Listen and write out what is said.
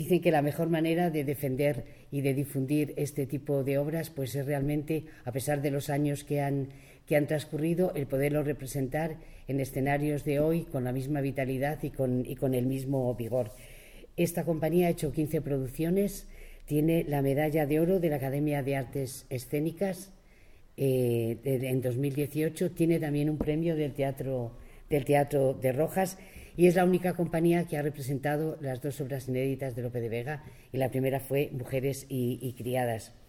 Dicen que la mejor manera de defender y de difundir este tipo de obras pues es realmente, a pesar de los años que han transcurrido, el poderlo representar en escenarios de hoy con la misma vitalidad y con el mismo vigor. Esta compañía ha hecho 15 producciones, tiene la medalla de oro de la Academia de Artes Escénicas en 2018, tiene también un premio del Teatro de Rojas, y es la única compañía que ha representado las dos obras inéditas de Lope de Vega, y la primera fue Mujeres y criadas.